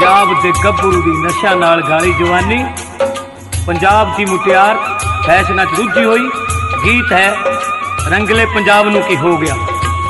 पंजाब दे गभरू दी नशा नाल गाली जवानी, पंजाब दी मुटियार फैशना च रुझी हुई। गीत है रंगले पंजाब नू की हो गया।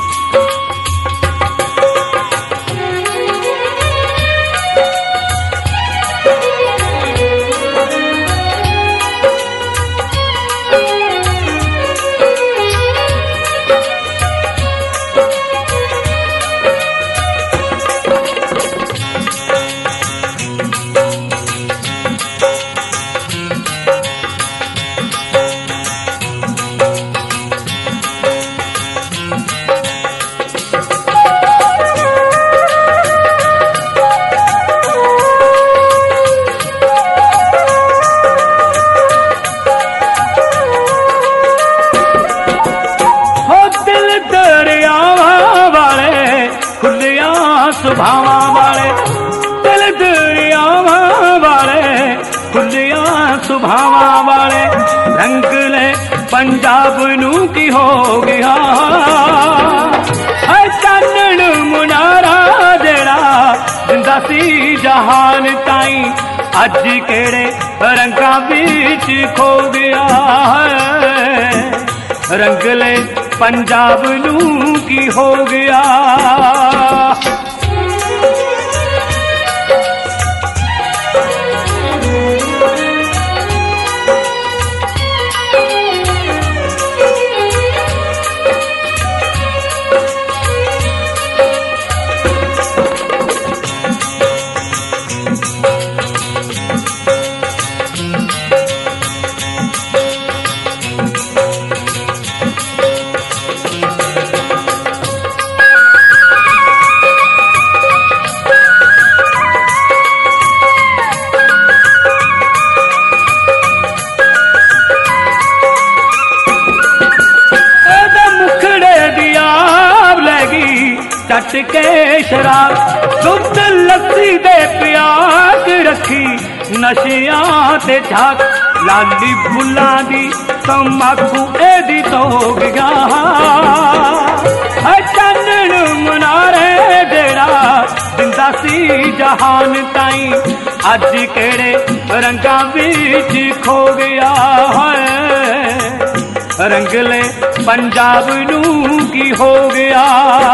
सुभावा वाले दिल दरियावा वाले खुलिया सुभावा वाले रंगले पंजाब नू की हो गया। चानण मुनारा जेड़ा जिंदा सी जहान ताई अज केड़े रंगा बीच खो गया। रंगले पंजाब नू की हो गया। चट के शराब दुध लस्सी दे प्यास रखी नशिया ते झाक लाली फुल्ला दी तंबाकू एदी तो गया। चानण मुनारे जेड़ा जिंदा सी जहान ताई अज केड़े रंगा बीच खो गया। रंगले पंजाब नू की हो गया।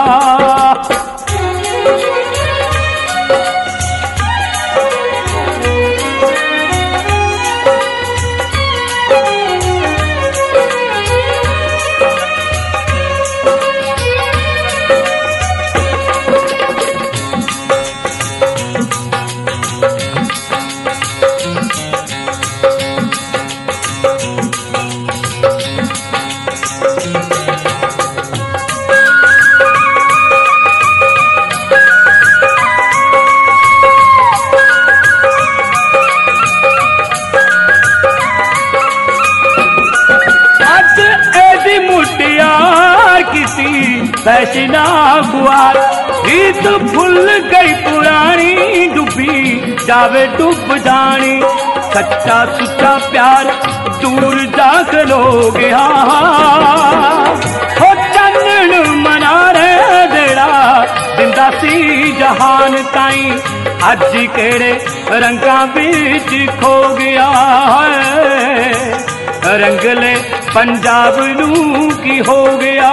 फैशना गुआर रीत भुल गई पुरानी डूबी जावे डूब जानी। सच्चा सुच्चा प्यार दूर जा खलो गया। हो चानण मनारे जेड़ा जिंदा सी जहान ताई अज केड़े रंगा बीच खो गया। रंगले पंजाब नू की हो गया।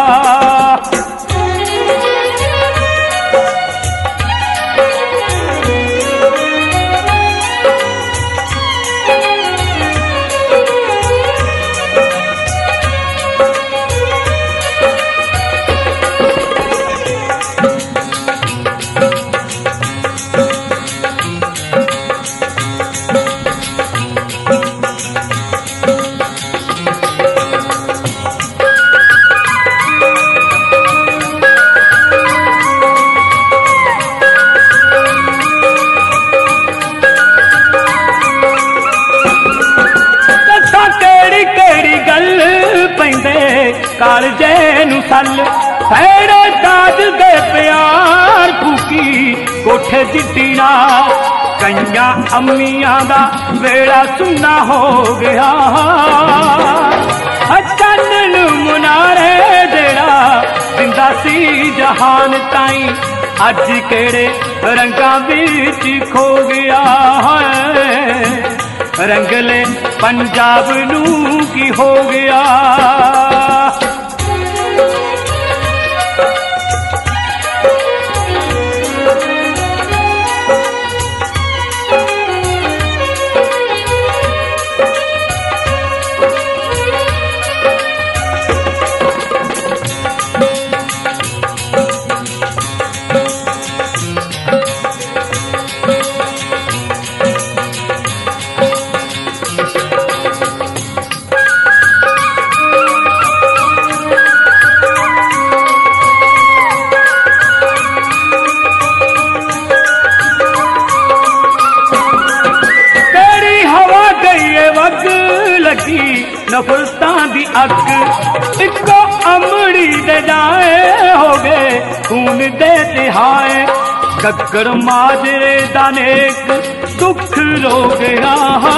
कालजे नू सल फैड़े ताज दे प्यार फूकी कोठे जिट्टी ना कईया अम्मियां दा वेड़ा सुन्ना हो गया। चानण मुनारे जेड़ा जिंदा सी जहान ताई अज केड़े रंगां विच खो गया है, रंगले पंजाब नूं की हो गया। नफरतां दी अग इको अमड़ी दे जाए हो गए खून दे तिहाए, गग्गर माजरे दा नेक दुख रो गया।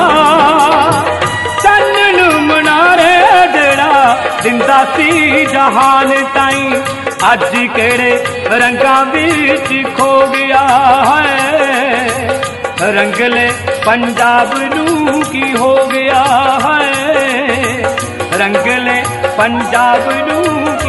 चन्न मनारे जेड़ा दिंदा सी जहान ताई, अज केड़े रंगां विच खो गया है, रंगले पंजाब नूं की हो गया है, रंगले पंजाब नूं की